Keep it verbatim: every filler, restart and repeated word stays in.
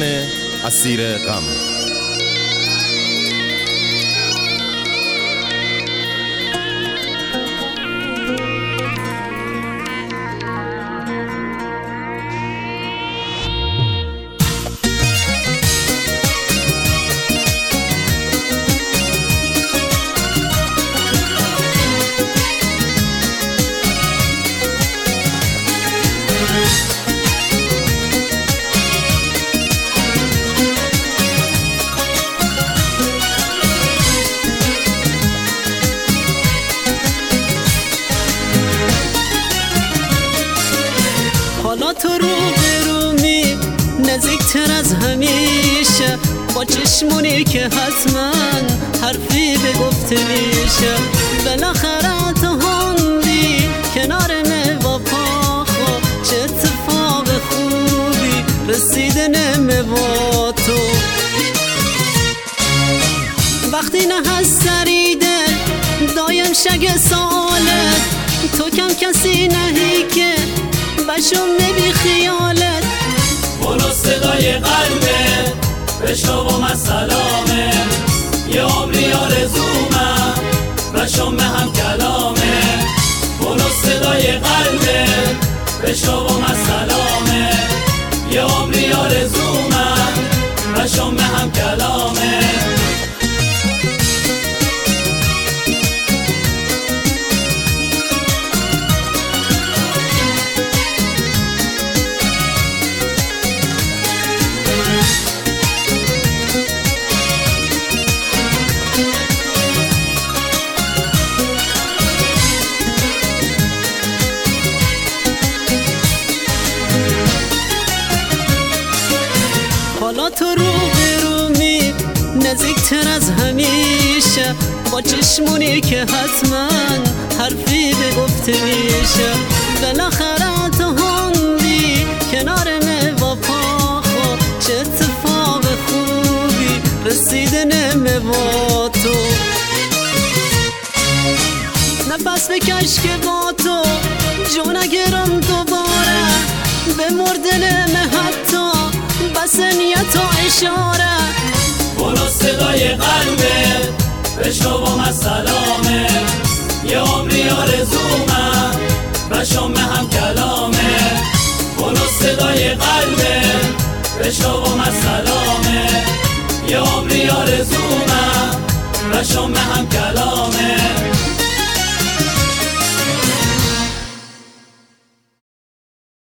من اسیر غم. حالا تو رو به رو می نزدیکتر از همیشه، با چشمونی که حتما حرفی به گفته میشه. بالاخره تو هندی کنار وفا، خب چه اتفاق خوبی رسیدن با تو. وقتی نه هست سریده دایم شگ سالت، تو کم کسی نهی که بشم بی خیالت. بلو صدای قلبه بشنو من سلامه، یه عمری آرزومم بشم هم کلامه. بلو صدای قلبه بشنو من سلامه، یه عمری آرزومم بشم هم کلامه. حالا تو رو به رو می نزدیکتر از همیشه، با چشمونی که حتما حرفی به گفته میشه. بالاخره تو هندی کنار وفا، خب چه اتفاق خوبی رسیدن با تو. نفس بکش که با تو جو نگیرم دوباره، به مردن حتی بس نیت و اشاره. بلو صدای قلبه بشنو من سلامه، یه عمری آرزومم بشم هم کلامه. بلو صدای قلبه بشنو من سلامه، یه عمری آرزومم بشم هم کلامه.